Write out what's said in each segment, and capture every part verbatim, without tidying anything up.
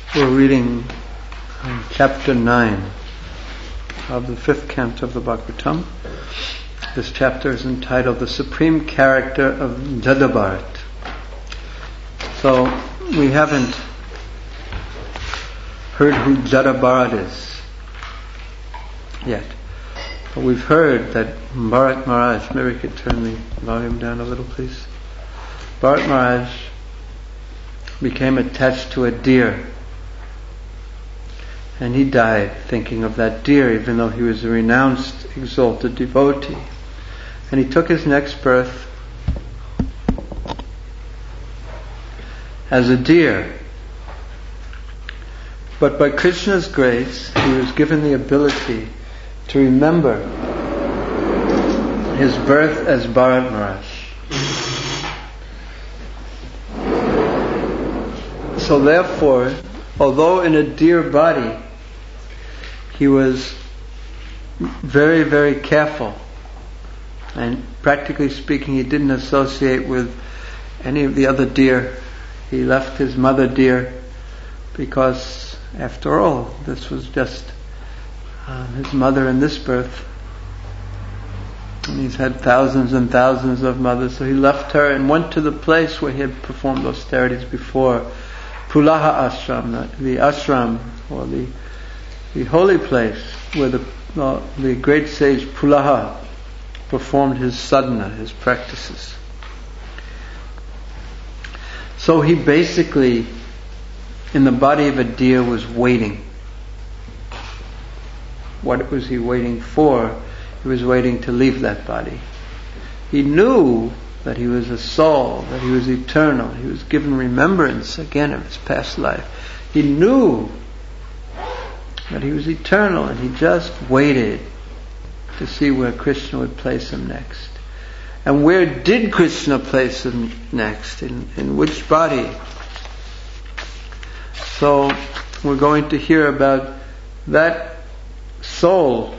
We're reading um, chapter nine of the fifth canto of the Bhagavatam. This chapter is entitled The Supreme Character of Jada Bharat. So, we haven't heard who Jada Bharat is yet. But we've heard that Bharat Maharaj, maybe we could turn the volume down a little please. Bharat Maharaj became attached to a deer. And he died thinking of that deer, even though he was a renounced, exalted devotee. And he took his next birth as a deer. But by Krishna's grace, he was given the ability to remember his birth as Bharat Maharaj. So therefore, although in a deer body, he was very, very careful. And practically speaking, he didn't associate with any of the other deer. He left his mother deer because, after all, this was just um, his mother in this birth. And he's had thousands and thousands of mothers. So he left her and went to the place where he had performed austerities before. Pulaha Ashram, the ashram, or the the holy place where the uh, the great sage Pulaha performed his sadhana, his practices. So he basically, in the body of a deer, was waiting. What was he waiting for? He was waiting to leave that body. He knew that he was a soul, that he was eternal. He was given remembrance again of his past life. He knew that he was eternal, and he just waited to see where Krishna would place him next. And where did Krishna place him next? In, in which body? So we're going to hear about that soul,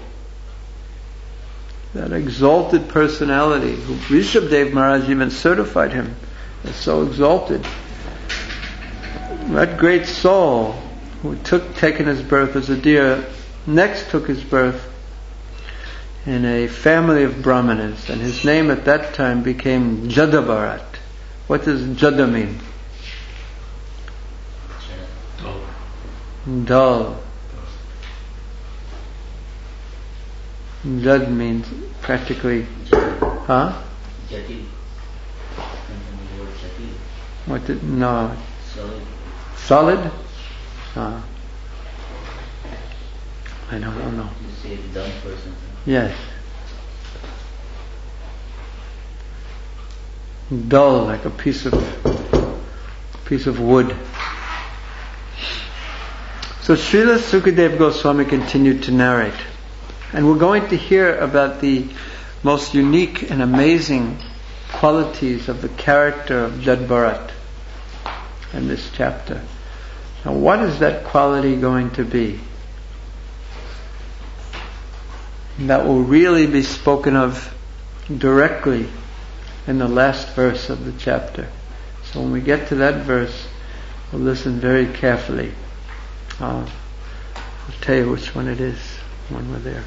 that exalted personality, who Rishabdev Maharaj even certified him as so exalted. That great soul who took taken his birth as a deer, next took his birth in a family of Brahmanas, and his name at that time became Jada Bharat. What does Jada mean? Dull. Dull. Jad means practically, huh? Jati. What did, no. Solid. Solid? Ah. I don't, don't know. You say dumb person. Yes. Dull, like a piece of piece of wood. So Srila Sukadeva Goswami continued to narrate. And we're going to hear about the most unique and amazing qualities of the character of Jada Bharat in this chapter. Now, what is that quality going to be? That will really be spoken of directly in the last verse of the chapter. So when we get to that verse, we'll listen very carefully. Uh, I'll tell you which one it is when we're there.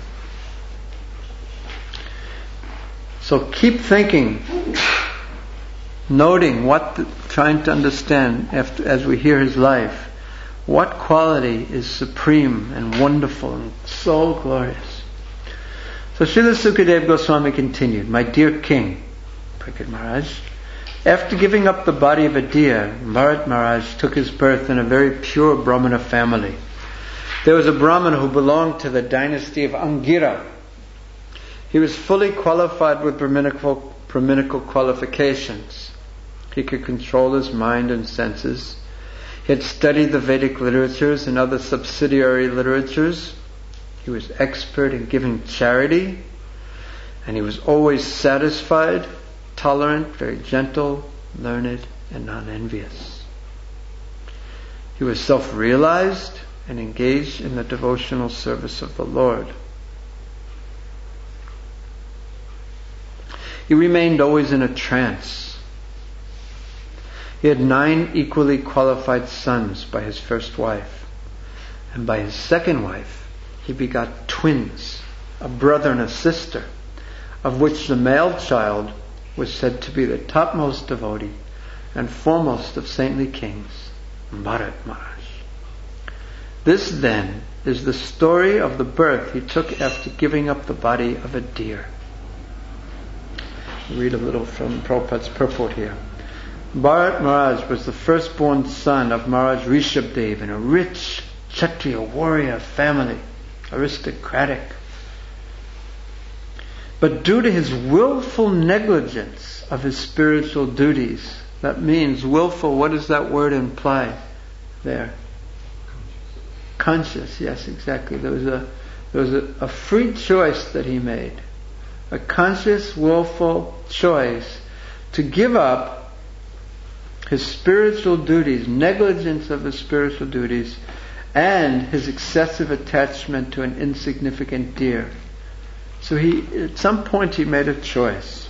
So keep thinking, noting what, the, trying to understand after, as we hear his life, what quality is supreme and wonderful and so glorious. So Srila Sukadeva Goswami continued, "My dear king, Parikshit Maharaj, after giving up the body of a deer, Bharat Maharaj took his birth in a very pure Brahmana family. There was a Brahmana who belonged to the dynasty of Angira. He was fully qualified with Brahminical, Brahminical qualifications. He could control his mind and senses. He had studied the Vedic literatures and other subsidiary literatures. He was expert in giving charity, and he was always satisfied, tolerant, very gentle, learned, and non-envious. He was self-realized and engaged in the devotional service of the Lord. He remained always in a trance. He had nine equally qualified sons by his first wife. And by his second wife, he begot twins, a brother and a sister, of which the male child was said to be the topmost devotee and foremost of saintly kings, Bharat Maharaj. This then is the story of the birth he took after giving up the body of a deer. I'll read a little from Prabhupada's purport here. Bharat Maharaj was the firstborn son of Maharaj Rishabdev in a rich Kshatriya warrior family, aristocratic. But due to his willful negligence of his spiritual duties, that means willful, what does that word imply there? Conscious, yes, exactly. There was a there was a, a free choice that he made. A conscious, willful choice to give up his spiritual duties, negligence of his spiritual duties, and his excessive attachment to an insignificant deer. So he, at some point he made a choice.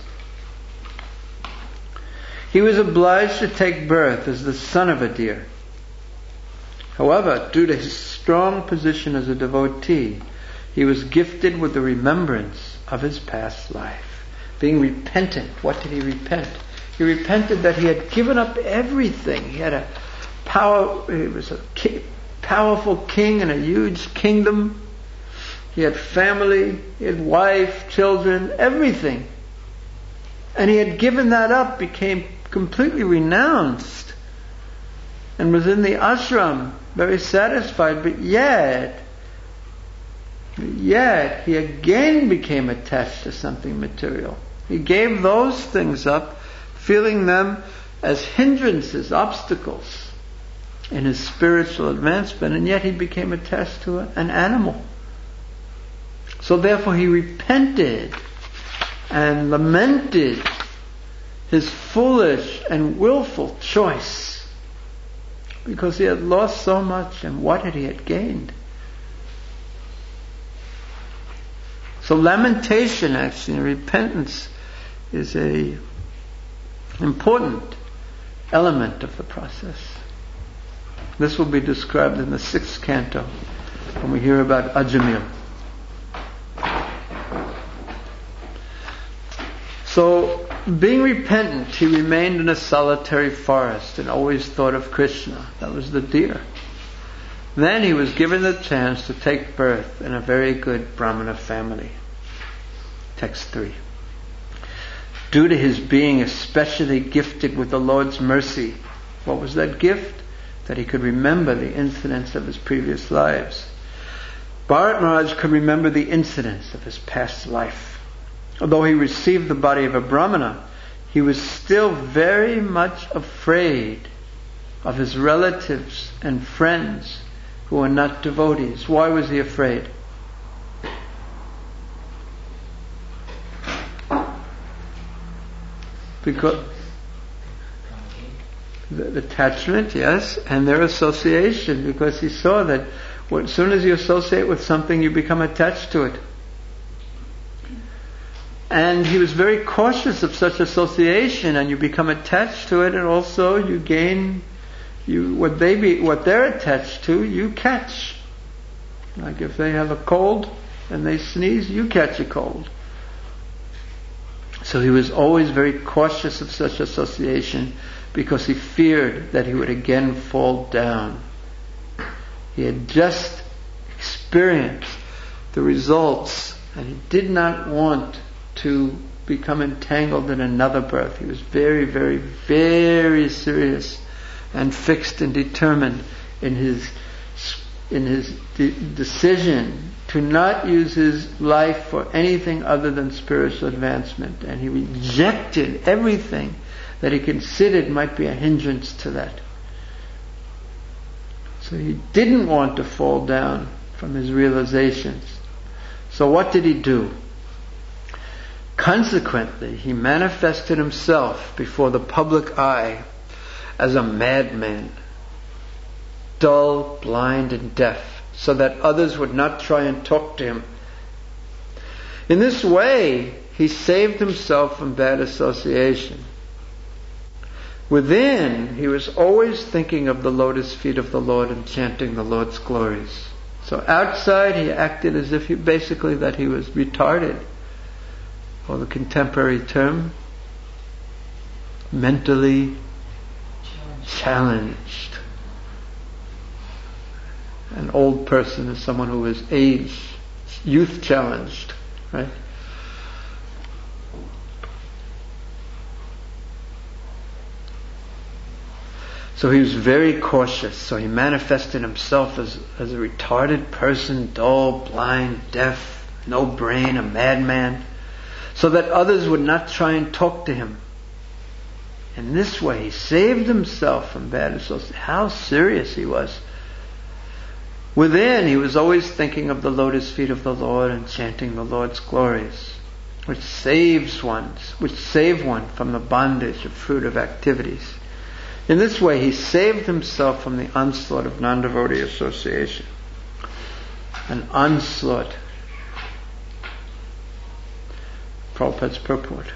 He was obliged to take birth as the son of a deer. However, due to his strong position as a devotee, he was gifted with the remembrance of his past life. Being repentant. What did he repent? He repented that he had given up everything. He had a power, he was a ki- powerful king in a huge kingdom. He had family, he had wife, children, everything. And he had given that up, became completely renounced, and was in the ashram, very satisfied, but yet, yet he again became attached to something material. He gave those things up, feeling them as hindrances, obstacles in his spiritual advancement, and yet he became attached to an animal. So therefore he repented and lamented his foolish and willful choice, because he had lost so much, and what had he had gained? So lamentation, actually, and repentance is a important element of the process. This will be described in the sixth canto when we hear about Ajamil. So, being repentant, he remained in a solitary forest and always thought of Krishna. That was the deer. Then he was given the chance to take birth in a very good Brahmana family. Text three. Due to his being especially gifted with the Lord's mercy, what was that gift? That he could remember the incidents of his previous lives. Bharat Maharaj could remember the incidents of his past life. Although he received the body of a Brahmana, he was still very much afraid of his relatives and friends who were not devotees. Why was he afraid? Because the attachment, yes, and their association, because he saw that as soon as you associate with something, you become attached to it. And he was very cautious of such association, and you become attached to it, and also you gain you what they be what they're attached to, you catch. Like if they have a cold and they sneeze, you catch a cold. So he was always very cautious of such association, because he feared that he would again fall down. He had just experienced the results, and he did not want to become entangled in another birth. He was very, very, very serious and fixed and determined in his in his de- decision to not use his life for anything other than spiritual advancement. And he rejected everything that he considered might be a hindrance to that. So he didn't want to fall down from his realizations. So what did he do? Consequently, he manifested himself before the public eye as a madman, dull, blind, and deaf, so that others would not try and talk to him. In this way, he saved himself from bad association. Within, he was always thinking of the lotus feet of the Lord and chanting the Lord's glories. So outside, he acted as if he, basically that he was retarded, or the contemporary term, mentally challenged. An old person is someone who is age, youth challenged, right? So he was very cautious. So he manifested himself as, as a retarded person, dull, blind, deaf, no brain, a madman, so that others would not try and talk to him. In this way, he saved himself from bad association. How serious he was. Within, he was always thinking of the lotus feet of the Lord and chanting the Lord's glories, which saves one, which save one from the bondage of fruitive activities. In this way, he saved himself from the onslaught of non-devotee association. An onslaught. Prabhupada's purport.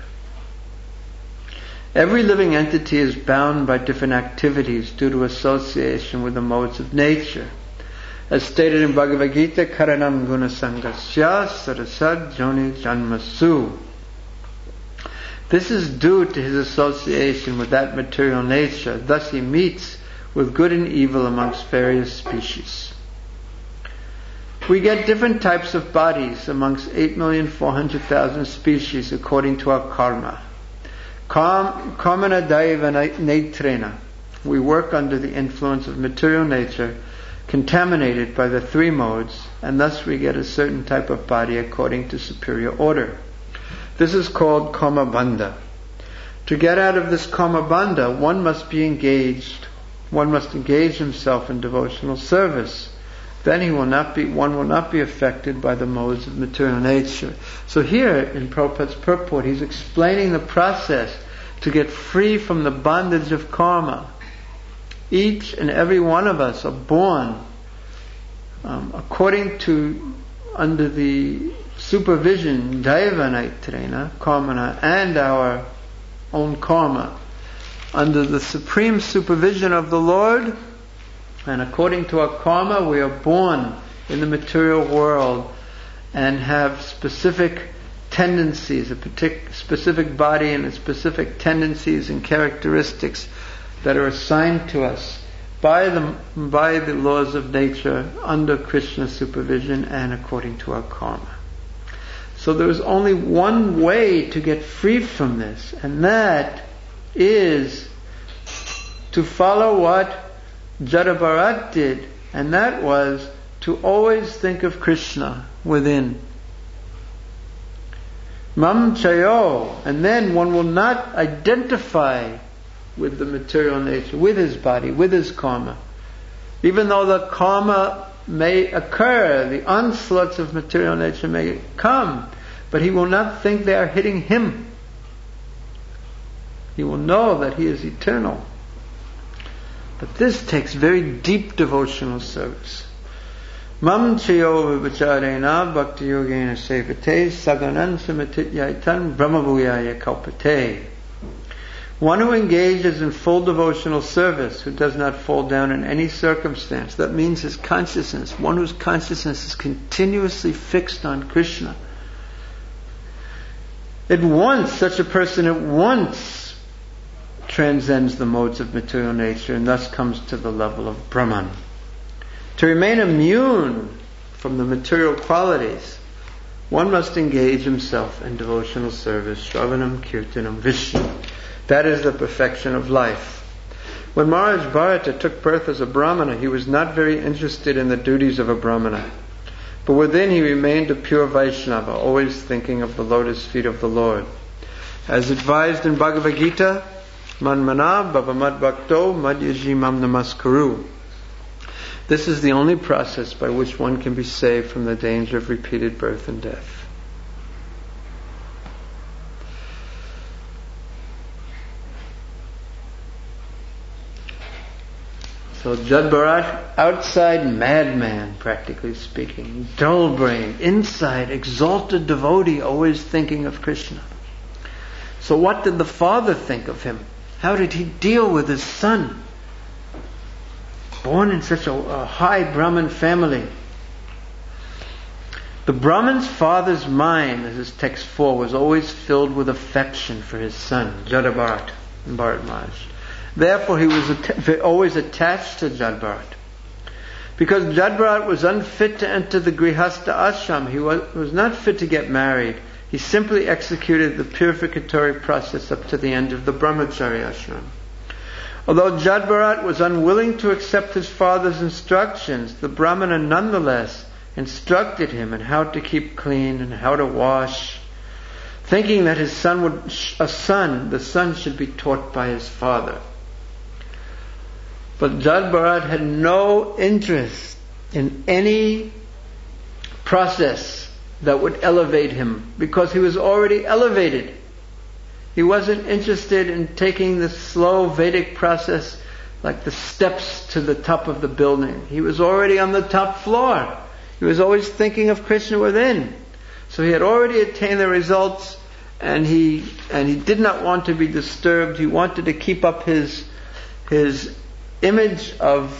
Every living entity is bound by different activities due to association with the modes of nature. As stated in Bhagavad Gita, Karanam Guna Sangasya Sarasad Joni Janmasu. This is due to his association with that material nature. Thus he meets with good and evil amongst various species. We get different types of bodies amongst eight million four hundred thousand species according to our karma. Karmana Daiva Netrena. We work under the influence of material nature, contaminated by the three modes, and thus we get a certain type of body according to superior order. This is called karma bandha. To get out of this karma bandha, one must be engaged, one must engage himself in devotional service. Then he will not be, one will not be affected by the modes of material nature. So here in Prabhupada's purport, he's explaining the process to get free from the bondage of karma. Each and every one of us are born um, according to, under the supervision, Daiva Naitrena, Karmana, and our own karma, under the supreme supervision of the Lord, and according to our karma, we are born in the material world and have specific tendencies, a particular specific body and specific tendencies and characteristics that are assigned to us by the by the laws of nature under Krishna's supervision and according to our karma. So there is only one way to get free from this, and that is to follow what Jada Bharat did, and that was to always think of Krishna within. Mam chayo, and then one will not identify with the material nature, with his body, with his karma. Even though the karma may occur, the onslaughts of material nature may come, but he will not think they are hitting him. He will know that he is eternal. But this takes very deep devotional service. Mam chayo vivacharena bhakti yogena sevate saganan samatityaitan brahmabhuyaya kalpate. One who engages in full devotional service, who does not fall down in any circumstance, that means his consciousness, one whose consciousness is continuously fixed on Krishna. At once, such a person at once transcends the modes of material nature and thus comes to the level of Brahman. To remain immune from the material qualities, one must engage himself in devotional service, Shravanam, Kirtanam, Vishnu. That is the perfection of life. When Maharaj Bharata took birth as a Brahmana, he was not very interested in the duties of a Brahmana. But within he remained a pure Vaishnava, always thinking of the lotus feet of the Lord. As advised in Bhagavad Gita, Manmana Bhavamad Bhakto Madhyajimam Namaskaru. This is the only process by which one can be saved from the danger of repeated birth and death. So Jada Bharat, outside madman, practically speaking, dull brain, inside exalted devotee, always thinking of Krishna. So what did the father think of him? How did he deal with his son? Born in such a, a high Brahmin family. The Brahmin's father's mind, as is text four, was always filled with affection for his son, Jada Bharat and Bharat Maharaj. Therefore, he was at- always attached to Jada Bharat. Because Jada Bharat was unfit to enter the Grihastha ashram, he was, was not fit to get married. He simply executed the purificatory process up to the end of the Brahmacharya ashram. Although Jada Bharat was unwilling to accept his father's instructions, the Brahmana nonetheless instructed him in how to keep clean and how to wash, thinking that his son would, a son, the son should be taught by his father. But Jada Bharat had no interest in any process that would elevate him, because he was already elevated. He wasn't interested in taking the slow Vedic process like the steps to the top of the building. He was already on the top floor. He was always thinking of Krishna within. So he had already attained the results, and he and he did not want to be disturbed. He wanted to keep up his his image of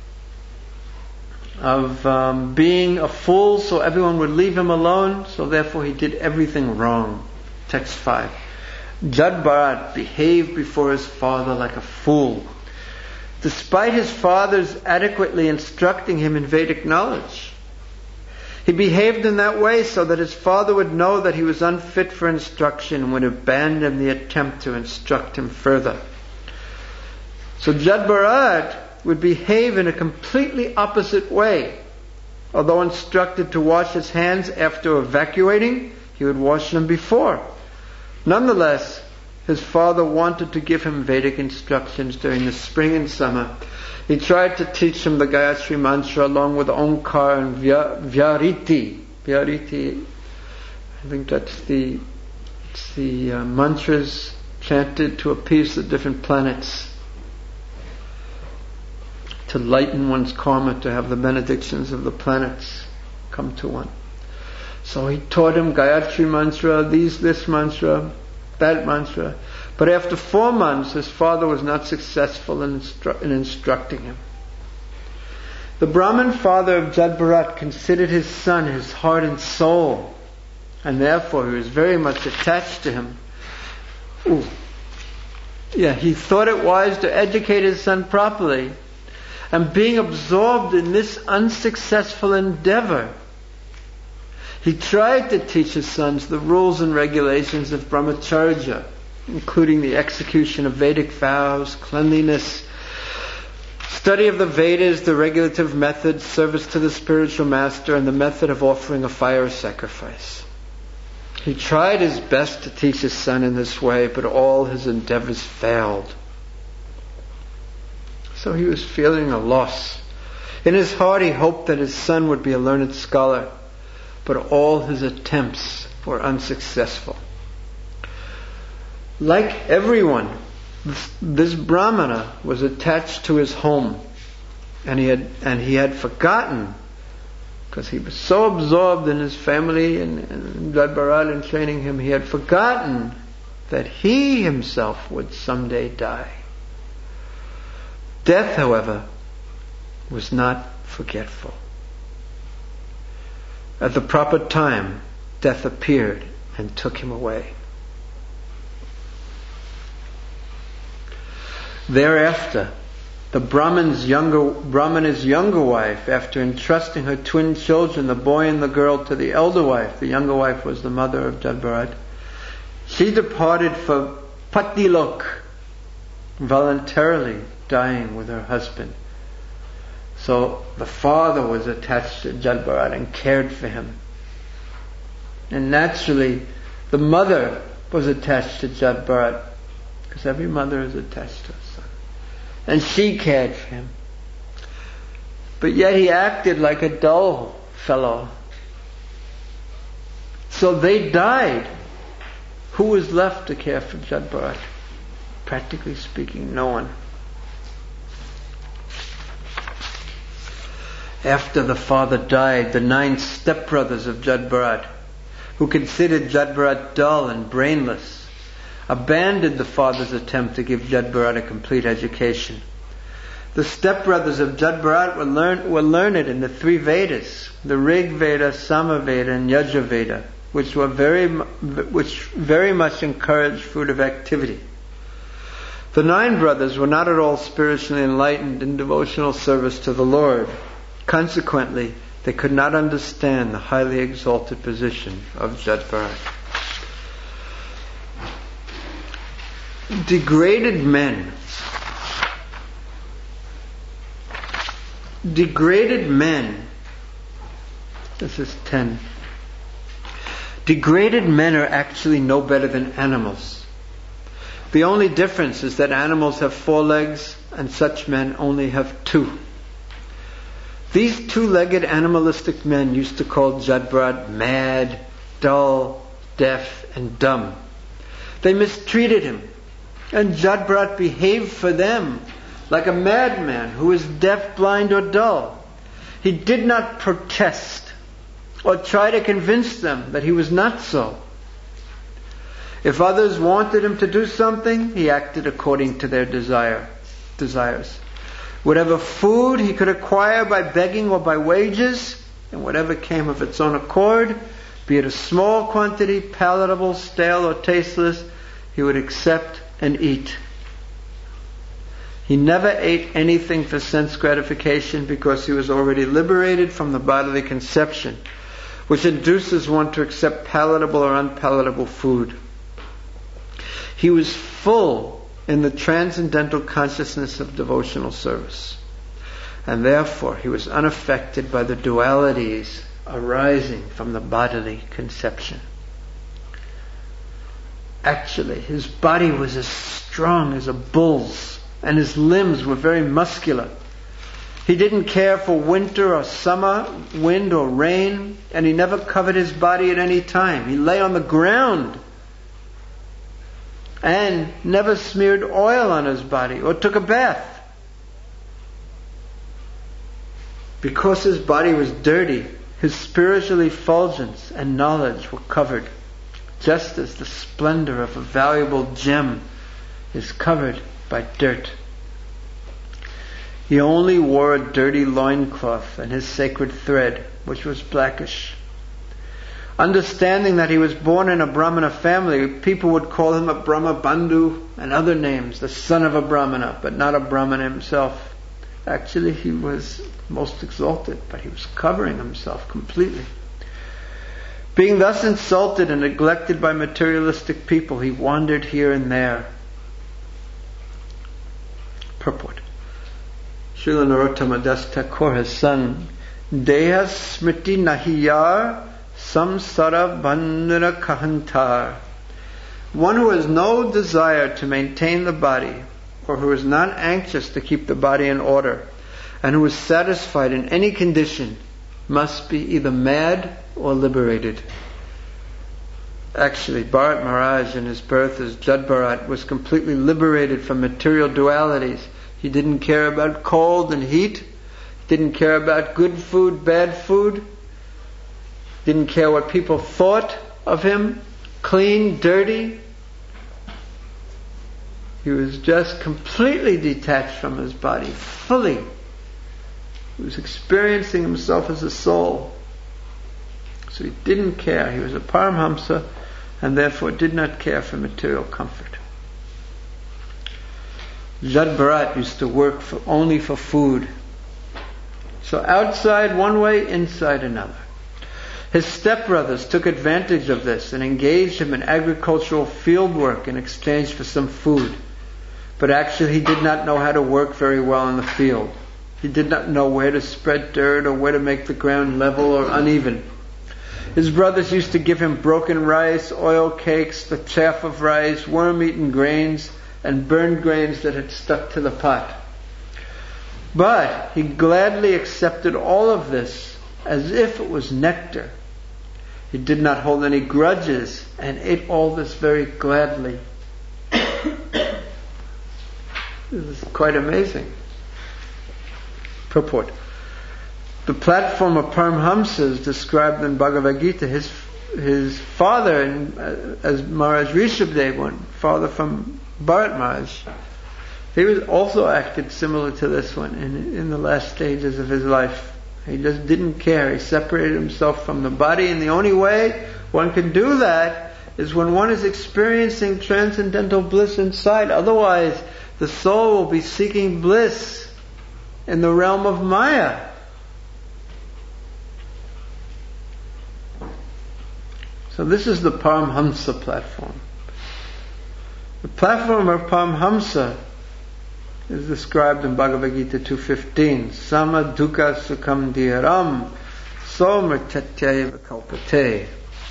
of um, being a fool, so everyone would leave him alone. So therefore he did everything wrong. Text five. Jada Bharat behaved before his father like a fool, despite his father's adequately instructing him in Vedic knowledge. He behaved in that way so that his father would know that he was unfit for instruction and would abandon the attempt to instruct him further. So Jada Bharat would behave in a completely opposite way. Although instructed to wash his hands after evacuating, he would wash them before. Nonetheless, his father wanted to give him Vedic instructions during the spring and summer. He tried to teach him the Gayatri mantra along with Omkar and Vyariti. Vyariti, I think that's the, it's the uh, mantras chanted to appease the different planets, to lighten one's karma, to have the benedictions of the planets come to one. So he taught him Gayatri mantra, these, this mantra, that mantra. But after four months, his father was not successful in, instru- in instructing him. The Brahmin father of Jada Bharat considered his son his heart and soul, and therefore he was very much attached to him. Ooh. Yeah, he thought it wise to educate his son properly, and being absorbed in this unsuccessful endeavor, he tried to teach his sons the rules and regulations of brahmacharya, including the execution of Vedic vows, cleanliness, study of the Vedas, the regulative methods, service to the spiritual master, and the method of offering a fire sacrifice. He tried his best to teach his son in this way, but all his endeavors failed. So he was feeling a loss. In his heart he hoped that his son would be a learned scholar, but all his attempts were unsuccessful. Like everyone, this Brahmana was attached to his home, and he had and he had forgotten, because he was so absorbed in his family and, and Jada Bharat and training him, he had forgotten that he himself would someday die. Death, however, was not forgetful. At the proper time, death appeared and took him away. Thereafter, the Brahman's younger, Brahmana's younger wife, after entrusting her twin children, the boy and the girl, to the elder wife, the younger wife was the mother of Jada Bharat, she departed for Patilok, voluntarily dying with her husband. So the father was attached to Jada Bharat and cared for him. And naturally, the mother was attached to Jada Bharat, because every mother is attached to her son. And she cared for him. But yet he acted like a dull fellow. So they died. Who was left to care for Jada Bharat? Practically speaking, no one. After the father died, the nine stepbrothers of Jada Bharat, who considered Jada Bharat dull and brainless, abandoned the father's attempt to give Jad Bharat a complete education. The stepbrothers of Jad Bharat were, learn, were learned in the three Vedas, the Rig Veda, Sama Veda, and Yajur Veda, which were very, which very much encouraged fruitive activity. The nine brothers were not at all spiritually enlightened in devotional service to the Lord. Consequently, they could not understand the highly exalted position of Jad Bharat. Degraded men. Degraded men. This is ten. Degraded men are actually no better than animals. The only difference is that animals have four legs and such men only have two. These two-legged animalistic men used to call Jad Bharat mad, dull, deaf, and dumb. They mistreated him, and Jad Bharat behaved for them like a madman who is deaf, blind, or dull. He did not protest or try to convince them that he was not so. If others wanted him to do something, he acted according to their desire, desires. Whatever food he could acquire by begging or by wages, and whatever came of its own accord, be it a small quantity, palatable, stale, or tasteless, he would accept and eat. He never ate anything for sense gratification because he was already liberated from the bodily conception, which induces one to accept palatable or unpalatable food. He was full in the transcendental consciousness of devotional service, and therefore he was unaffected by the dualities arising from the bodily conception. Actually, his body was as strong as a bull's, and his limbs were very muscular. He didn't care for winter or summer, wind or rain, and he never covered his body at any time. He lay on the ground and never smeared oil on his body or took a bath. Because his body was dirty, his spiritual effulgence and knowledge were covered, just as the splendor of a valuable gem is covered by dirt. He only wore a dirty loincloth and his sacred thread, which was blackish. Understanding that he was born in a Brahmana family, people would call him a Brahma Bandhu and other names, the son of a Brahmana, but not a Brahmana himself. Actually, he was most exalted, but he was covering himself completely. Being thus insulted and neglected by materialistic people, he wandered here and there. Purport. Srila Narottama Das Thakur has sung, Deha smriti nahiyar samsara bandhana kahantar. One who has no desire to maintain the body, or who is not anxious to keep the body in order, and who is satisfied in any condition, must be either mad or liberated. Actually, Bharat Maharaj in his birth as Jad Bharat was completely liberated from material dualities. He didn't care about cold and heat, didn't care about good food, bad food, didn't care what people thought of him, clean, dirty. He was just completely detached from his body, fully. He was experiencing himself as a soul. So he didn't care. He was a Paramhamsa and therefore did not care for material comfort. Jad Bharat used to work for, only for food. So outside one way, inside another. His stepbrothers took advantage of this and engaged him in agricultural field work in exchange for some food. But actually he did not know how to work very well in the field. He did not know where to spread dirt or where to make the ground level or uneven. His brothers used to give him broken rice, oil cakes, the chaff of rice, worm-eaten grains, and burned grains that had stuck to the pot. But he gladly accepted all of this as if it was nectar. He did not hold any grudges and ate all this very gladly. This is quite amazing. Purport. The platform of Paramhamsas described in Bhagavad Gita, his his father, and uh, as Maharaj Rishabdev, one father from Bharat Maharaj, he was also acted similar to this one in, in the last stages of his life. He just didn't care. He separated himself from the body, and the only way one can do that is when one is experiencing transcendental bliss inside. Otherwise, the soul will be seeking bliss in the realm of Maya. So this is the Paramhamsa platform. The platform of Paramhamsa is described in Bhagavad Gita two fifteen. Sama dukkha sukham dhiyaram somrichatyaiva kalpate.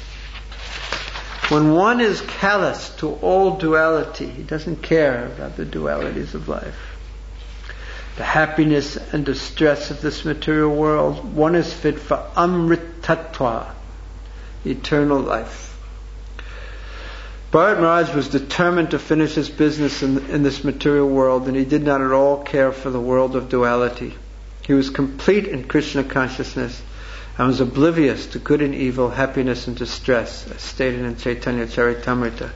When one is callous to all duality, he doesn't care about the dualities of life, the happiness and distress of this material world, one is fit for amritattva, eternal life. Bharat Maharaj was determined to finish his business in, in this material world, and he did not at all care for the world of duality. He was complete in Krishna consciousness and was oblivious to good and evil, happiness and distress, as stated in Chaitanya Charitamrita.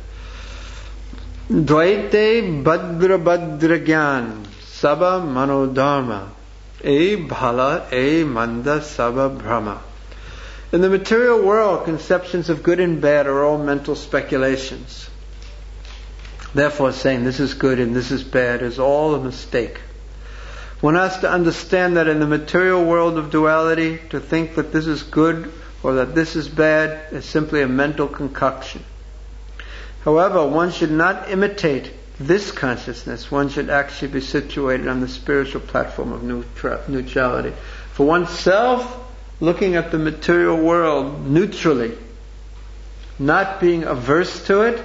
Dvaite badra badra gyan saba manodharma e bhala e manda saba brahma. In the material world, conceptions of good and bad are all mental speculations. Therefore, saying this is good and this is bad is all a mistake. One has to understand that in the material world of duality, to think that this is good or that this is bad is simply a mental concoction. However, one should not imitate this consciousness. One should actually be situated on the spiritual platform of neutrality. For oneself, looking at the material world neutrally, not being averse to it,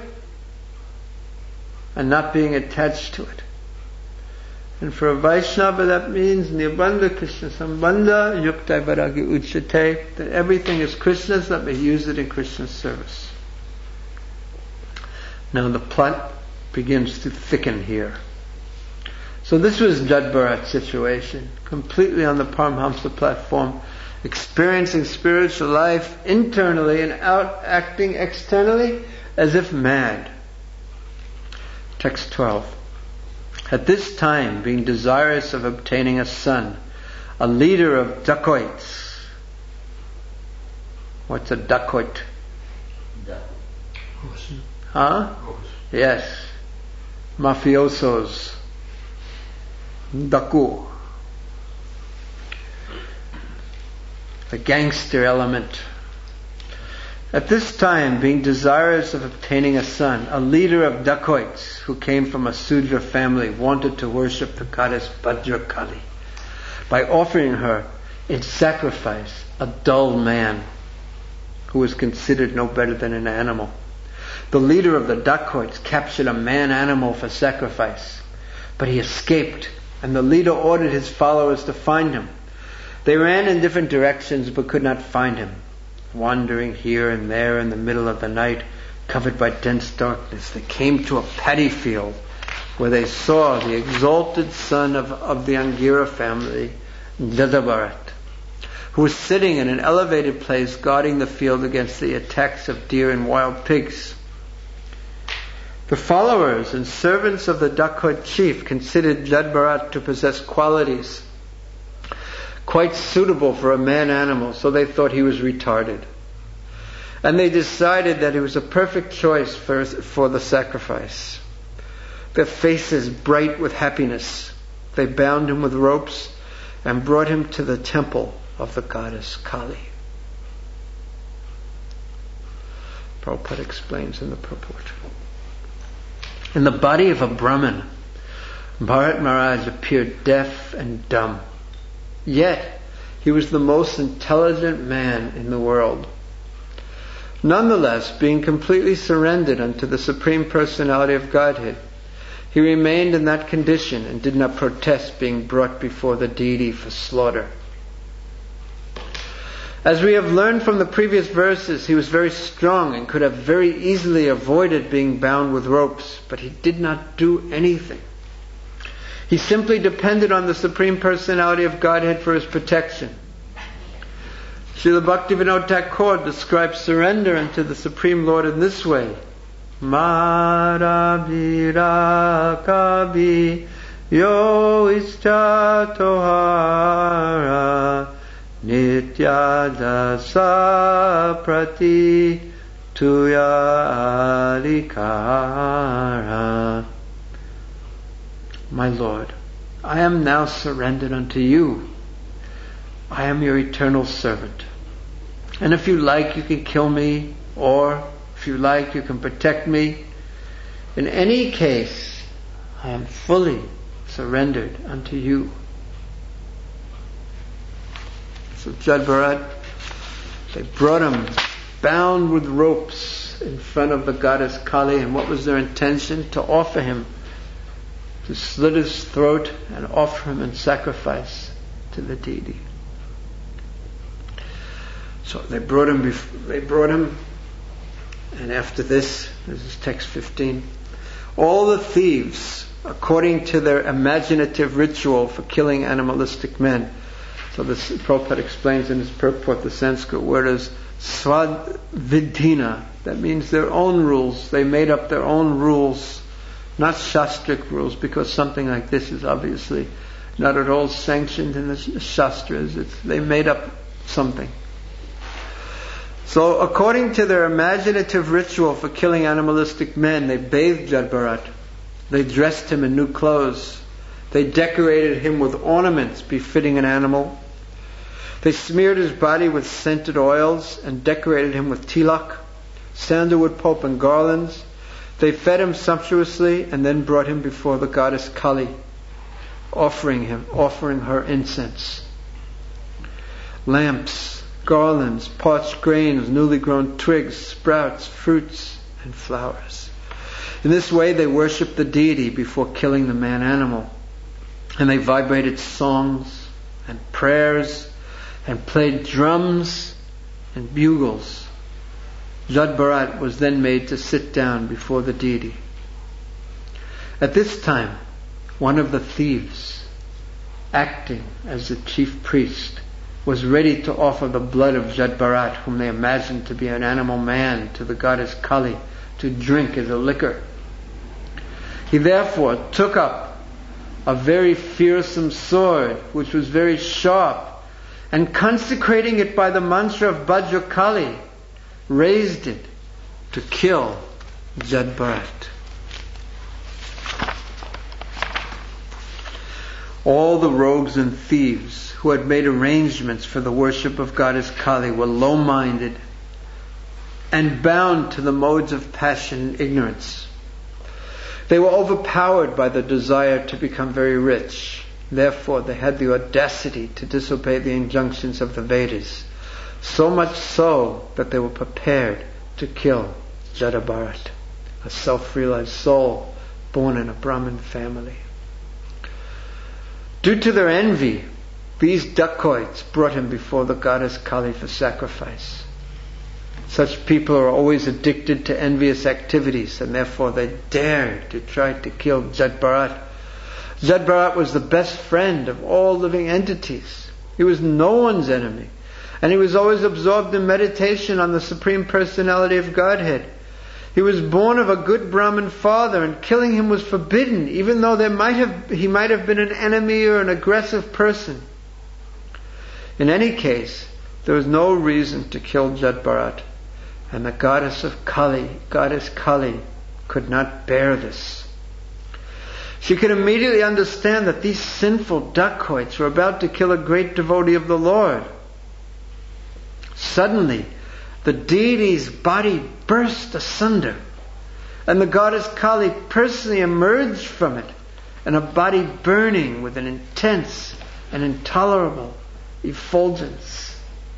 and not being attached to it. And for a Vaishnava that means Nirbandha Krishna Sambandha Yukta Vairagya Uchate, that everything is Krishna's, let me use it in Krishna's service. Now the plot begins to thicken here. So this was Jad Bharat's situation, completely on the Paramhamsa platform, experiencing spiritual life internally and out acting externally as if mad. Text twelve. At this time, being desirous of obtaining a son, a leader of dacoits. What's a dacoit? Huh? Yes. Mafiosos. Daku. The gangster element. At this time, being desirous of obtaining a son, a leader of dacoits who came from a Sudra family wanted to worship the goddess Bhadrakali by offering her in sacrifice a dull man who was considered no better than an animal. The leader of the dacoits captured a man animal for sacrifice, but he escaped, and the leader ordered his followers to find him. They ran in different directions but could not find him. Wandering here and there in the middle of the night, covered by dense darkness, they came to a paddy field where they saw the exalted son of, of the Angira family, Jada Bharat, who was sitting in an elevated place guarding the field against the attacks of deer and wild pigs. The followers and servants of the dacoit chief considered Jad Bharat to possess qualities quite suitable for a man animal, so they thought he was retarded. And they decided that he was a perfect choice for, for the sacrifice. Their faces bright with happiness, they bound him with ropes and brought him to the temple of the goddess Kali. Prabhupada explains in the purport. In the body of a Brahmin, Bharat Maharaj appeared deaf and dumb. Yet, he was the most intelligent man in the world. Nonetheless, being completely surrendered unto the Supreme Personality of Godhead, he remained in that condition and did not protest being brought before the deity for slaughter. As we have learned from the previous verses, he was very strong and could have very easily avoided being bound with ropes, but he did not do anything. He simply depended on the Supreme Personality of Godhead for his protection. Srila Bhaktivinoda Thakur describes surrender unto the Supreme Lord in this way. Madhavira kabi yo ishta tohara nitya dasa prati tuya adhikara. My Lord, I am now surrendered unto you. I am your eternal servant. And if you like, you can kill me, or if you like, you can protect me. In any case, I am fully surrendered unto you. So Jad Bharat, they brought him bound with ropes in front of the goddess Kali, and what was their intention? To offer him, to slit his throat and offer him in sacrifice to the deity. So they brought him, bef- they brought him, and after this, this is text fifteen, all the thieves, according to their imaginative ritual for killing animalistic men. So this Prabhupada explains in his purport the Sanskrit word is swadvidhina. That means their own rules. They made up their own rules, not shastric rules, because something like this is obviously not at all sanctioned in the shastras. It's, they made up something. So according to their imaginative ritual for killing animalistic men, they bathed Jad Bharat. They dressed him in new clothes. They decorated him with ornaments befitting an animal. They smeared his body with scented oils and decorated him with tilak, sandalwood pulp and garlands. They fed him sumptuously and then brought him before the goddess Kali, offering him, offering her incense. Lamps, garlands, parched grains, newly grown twigs, sprouts, fruits, and flowers. In this way they worshipped the deity before killing the man-animal. And they vibrated songs and prayers and played drums and bugles. Jad Bharat was then made to sit down before the deity. At this time, one of the thieves, acting as the chief priest, was ready to offer the blood of Jad Bharat, whom they imagined to be an animal man, to the goddess Kali to drink as a liquor. He therefore took up a very fearsome sword, which was very sharp, and consecrating it by the mantra of Bhajra Kali, raised it to kill Jad Bharat. All the rogues and thieves who had made arrangements for the worship of goddess Kali were low-minded and bound to the modes of passion and ignorance. They were overpowered by the desire to become very rich. Therefore, they had the audacity to disobey the injunctions of the Vedas, so much so that they were prepared to kill Jad Bharat, a self-realized soul born in a Brahmin family. Due to their envy, these dacoits brought him before the goddess Kali for sacrifice. Such people are always addicted to envious activities, and therefore they dared to try to kill Jad Bharat. Jad Bharat was the best friend of all living entities. He was no one's enemy, and he was always absorbed in meditation on the Supreme Personality of Godhead. He was born of a good Brahmin father, and killing him was forbidden, even though there might have he might have been an enemy or an aggressive person. In any case, there was no reason to kill Jad Bharat, and the goddess of Kali, goddess Kali, could not bear this. She could immediately understand that these sinful dacoits were about to kill a great devotee of the Lord. Suddenly, the deity's body burst asunder, and the goddess Kali personally emerged from it, and a body burning with an intense and intolerable effulgence.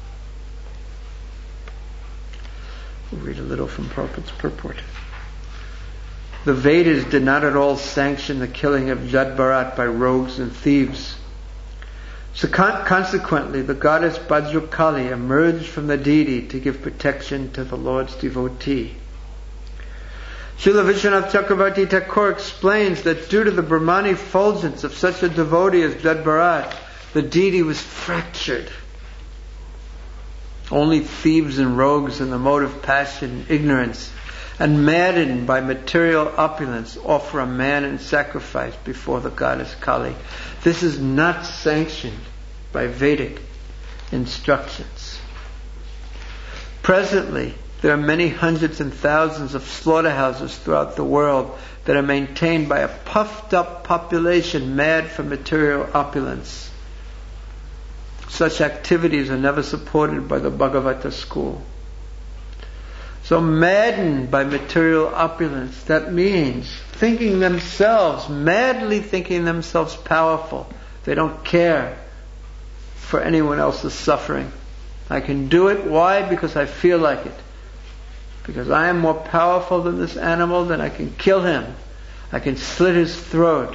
We'll read a little from Prabhupada's purport. The Vedas did not at all sanction the killing of Jad Bharat by rogues and thieves. So con- consequently, the goddess Bhadra Kali emerged from the deity to give protection to the Lord's devotee. Srila Vishwanath Chakravarti Thakur explains that due to the Brahmani effulgence of such a devotee as Jad Bharat, the deity was fractured. Only thieves and rogues in the mode of passion and ignorance, and maddened by material opulence, offer a man in sacrifice before the goddess Kali. This is not sanctioned by Vedic instructions. Presently, there are many hundreds and thousands of slaughterhouses throughout the world that are maintained by a puffed up population mad for material opulence. Such activities are never supported by the Bhagavata school. So maddened by material opulence, that means thinking themselves, madly thinking themselves powerful. They don't care for anyone else's suffering. I can do it. Why? Because I feel like it. Because I am more powerful than this animal, then I can kill him. I can slit his throat.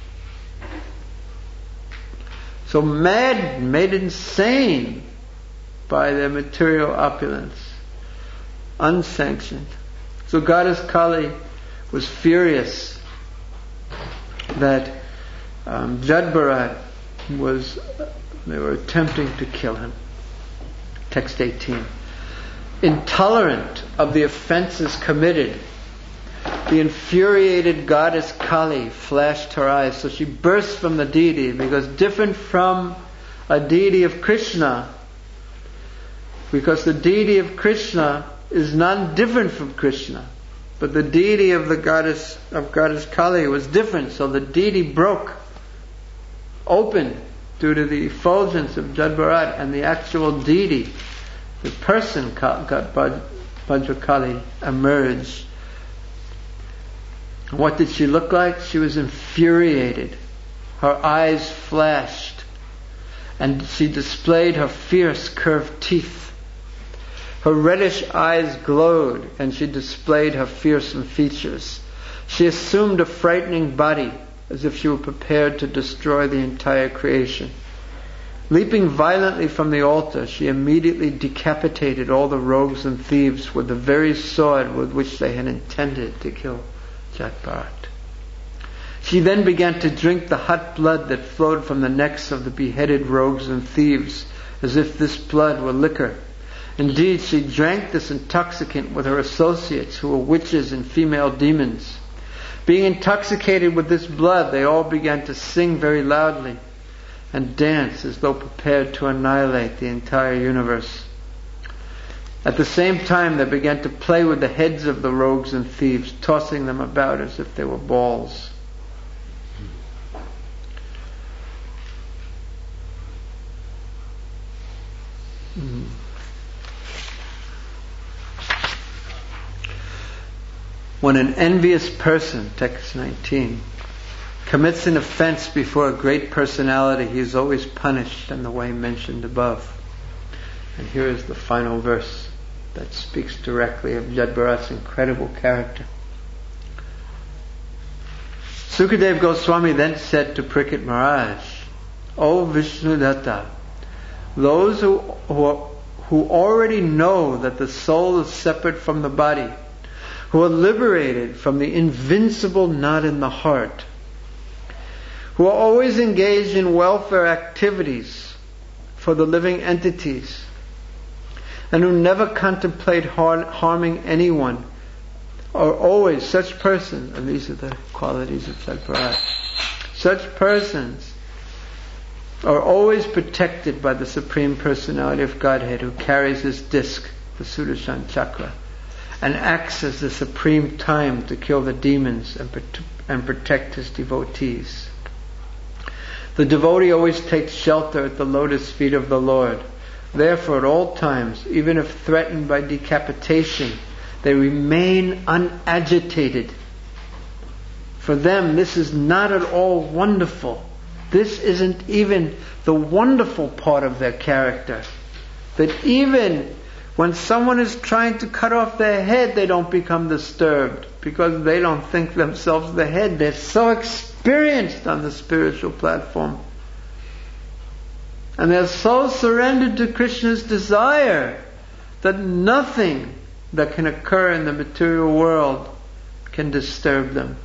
So mad, made insane by their material opulence. Unsanctioned. So Goddess Kali was furious that um, Jadbharat was, they were attempting to kill him. Text eighteen. Intolerant of the offenses committed, the infuriated goddess Kali flashed her eyes. So she burst from the deity, because different from a deity of Krishna, because the deity of Krishna is none different from Krishna, but the deity of the goddess of goddess Kali was different. So the deity broke open due to the effulgence of Jadbharat, and the actual deity, the person got Bhadrakali, emerged. What did she look like? She was infuriated. Her eyes flashed, and she displayed her fierce curved teeth. Her reddish eyes glowed, and she displayed her fearsome features. She assumed a frightening body, as if she were prepared to destroy the entire creation. Leaping violently from the altar, she immediately decapitated all the rogues and thieves with the very sword with which they had intended to kill Jadbharat. She then began to drink the hot blood that flowed from the necks of the beheaded rogues and thieves, as if this blood were liquor. Indeed, she drank this intoxicant with her associates, who were witches and female demons. Being intoxicated with this blood, they all began to sing very loudly and dance as though prepared to annihilate the entire universe. At the same time, they began to play with the heads of the rogues and thieves, tossing them about as if they were balls. Mm. When an envious person, text nineteen, commits an offense before a great personality, he is always punished in the way mentioned above. And here is the final verse that speaks directly of Jadbharat's incredible character. Sukadev Goswami then said to Parikshit Maharaj, O Vishnudatta, those who, who, who already know that the soul is separate from the body, who are liberated from the invincible knot in the heart, who are always engaged in welfare activities for the living entities, and who never contemplate har- harming anyone, are always such persons, and these are the qualities of Jadbharat, such persons are always protected by the Supreme Personality of Godhead, who carries his disc, the Sudarshan Chakra, and acts as the supreme time to kill the demons and, pr- and protect his devotees. The devotee always takes shelter at the lotus feet of the Lord. Therefore, at all times, even if threatened by decapitation, they remain unagitated. For them, this is not at all wonderful. This isn't even the wonderful part of their character. That even when someone is trying to cut off their head, they don't become disturbed, because they don't think themselves the head. They're so experienced on the spiritual platform. And they're so surrendered to Krishna's desire that nothing that can occur in the material world can disturb them.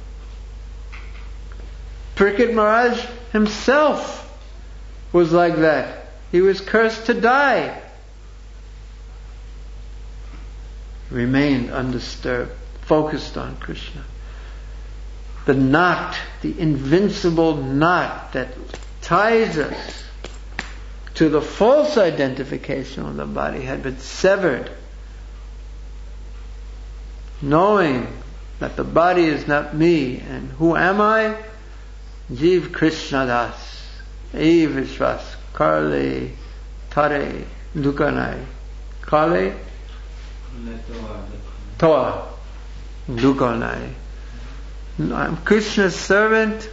Parikshit Maharaj himself was like that. He was cursed to die. remained undisturbed, focused on Krishna. The knot, the invincible knot that ties us to the false identification of the body had been severed. Knowing that the body is not me, and who am I? Jeev Krishna Das, E Vishwas, Karle, Tare, Dukanai. Karle? Toa, Dukanai. I'm Krishna's servant,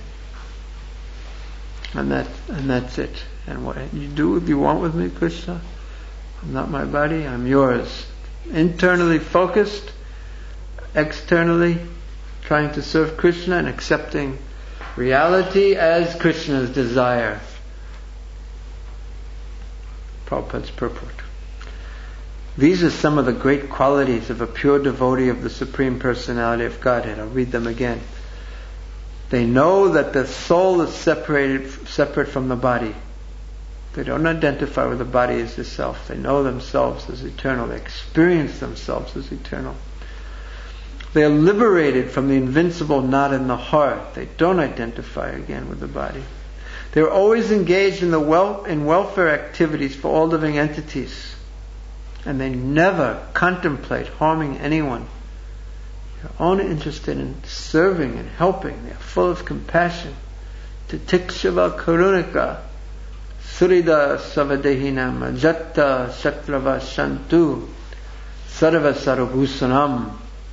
and that and that's it. And what you do if you want with me, Krishna, I'm not my body, I'm yours. Internally focused, externally trying to serve Krishna and accepting reality as Krishna's desire. Prabhupada's purport. These are some of the great qualities of a pure devotee of the Supreme Personality of Godhead. I'll read them again. They know that the soul is separated, separate from the body. They don't identify with the body as the self. They know themselves as eternal. They experience themselves as eternal. They are liberated from the invincible knot in the heart. They don't identify again with the body. They are always engaged in the wel- in welfare activities for all living entities. And they never contemplate harming anyone. They're only interested in serving and helping. They are full of compassion. Titikshava karunika surida savadehinam ajatta satrava shantu sarva sarabhusanam.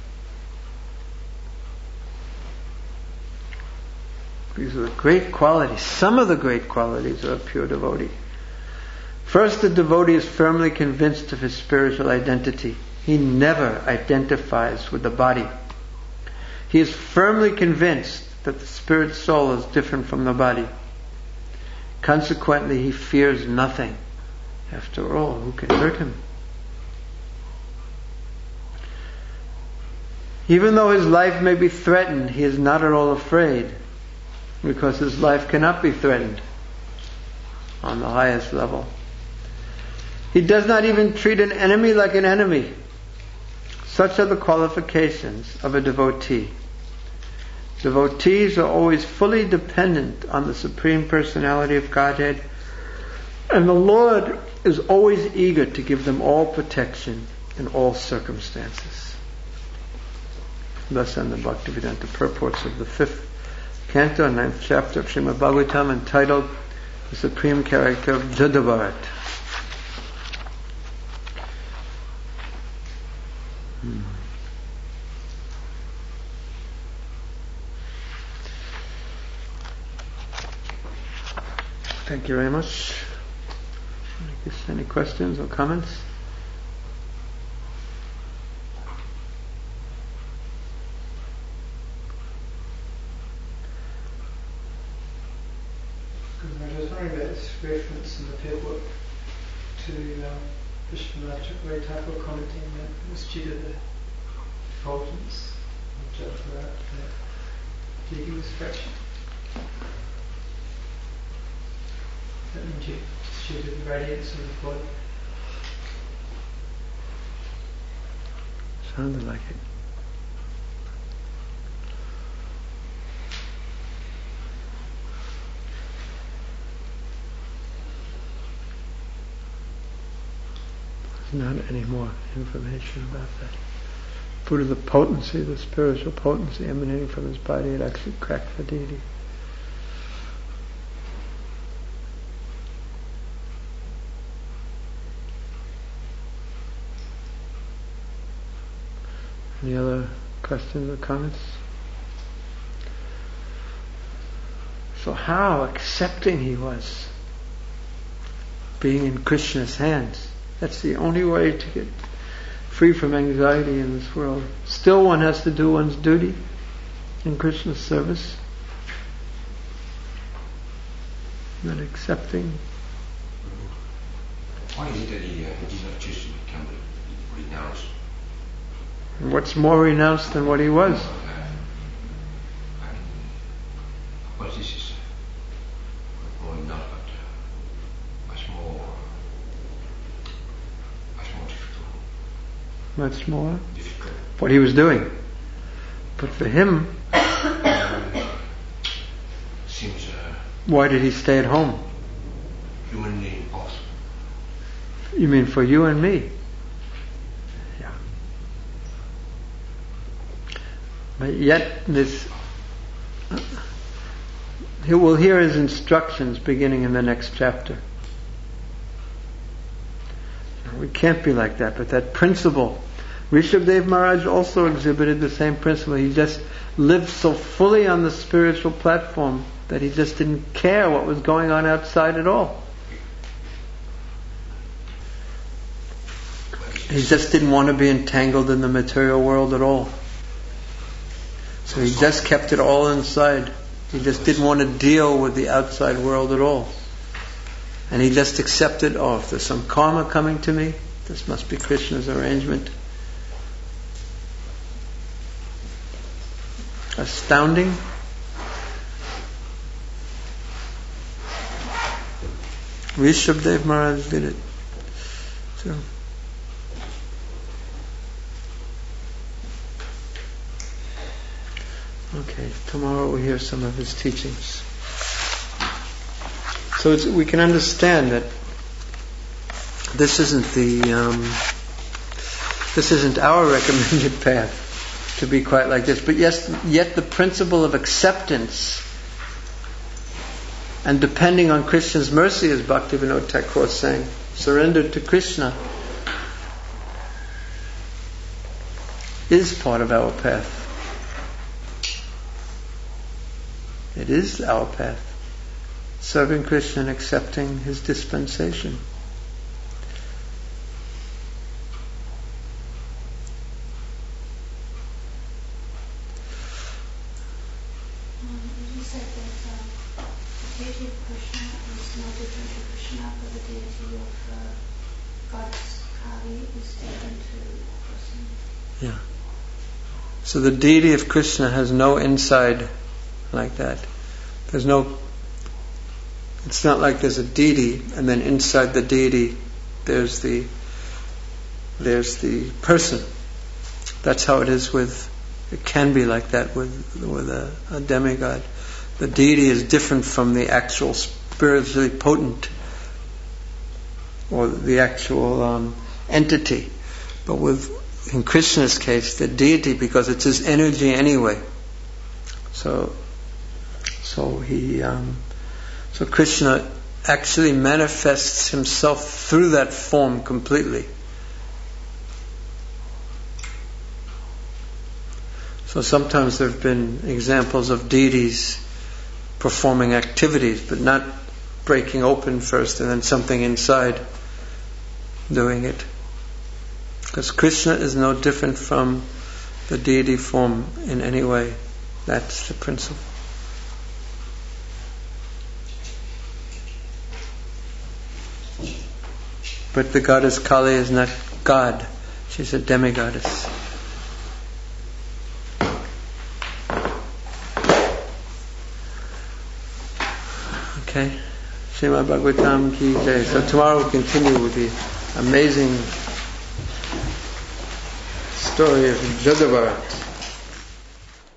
These are the great qualities, some of the great qualities of a pure devotee. First, the devotee is firmly convinced of his spiritual identity. He never identifies with the body. He is firmly convinced that the spirit soul is different from the body. Consequently, he fears nothing. After all, who can hurt him? Even though his life may be threatened, he is not at all afraid, because his life cannot be threatened on the highest level. He does not even treat an enemy like an enemy. Such are the qualifications of a devotee. Devotees are always fully dependent on the Supreme Personality of Godhead, and the Lord is always eager to give them all protection in all circumstances. Thus end the Bhaktivedanta purports of the fifth canto, ninth chapter of Srimad Bhagavatam, entitled The Supreme Character of Jadabharat. Hmm. Thank you very much. Any questions or comments? I was wondering about this reference in the paperwork to um, Vishwanath Chakravarti Thakur commenting that it was due to the effulgence of Jadabharat that Digi was fractured. That means you just due to the radiance of the body. Sounded like it. There's not any more information about that. Due to the potency, the spiritual potency emanating from his body, it actually cracked the deity. Any other questions or comments? So how accepting he was, being in Krishna's hands. That's the only way to get free from anxiety in this world. Still one has to do one's duty in Krishna's service. Not accepting. Why is it that he uh, did not choose to become renounced? And what's more renounced than what he was? Uh, I mean, of course, this is uh, growing up, but uh, much more, much more difficult. much more difficult. what he was doing. But for him, Um, seems uh, why did he stay at home? humanly impossible. You mean for you and me? Yeah. But yet this, uh, we'll hear his instructions beginning in the next chapter. We can't be like that, but that principle, Rishabdev Maharaj also exhibited the same principle. He just lived so fully on the spiritual platform that he just didn't care what was going on outside at all. He just didn't want to be entangled in the material world at all. So he just kept it all inside. He just didn't want to deal with the outside world at all. And he just accepted, oh, if there's some karma coming to me, this must be Krishna's arrangement. Astounding. Rishabdev Maharaj did it. So. Okay, tomorrow we'll hear some of his teachings. So it's, we can understand that this isn't the um, this isn't our recommended path to be quite like this. But yes, yet the principle of acceptance and depending on Krishna's mercy, as Bhaktivinoda Thakur sang, surrendered to Krishna, is part of our path. It is our path. Serving Krishna and accepting his dispensation. Um, you said that uh, the deity of Krishna is no different to Krishna, but the deity of uh, Goddess Kali is different to person. Yeah. So the deity of Krishna has no inside like that. There's no, it's not like there's a deity and then inside the deity there's the there's the person. That's how it is with, it can be like that with with a, a demigod. The deity is different from the actual spiritually potent or the actual um, entity. But with, in Krishna's case, the deity, because it's his energy anyway. So So he, um, so Krishna actually manifests himself through that form completely. So sometimes there have been examples of deities performing activities, but not breaking open first and then something inside doing it. Because Krishna is no different from the deity form in any way. That's the principle. But the goddess Kali is not God. She's a demigoddess. Okay? Srimad Bhagavatam ki jai. So tomorrow we'll continue with the amazing story of Jadavara.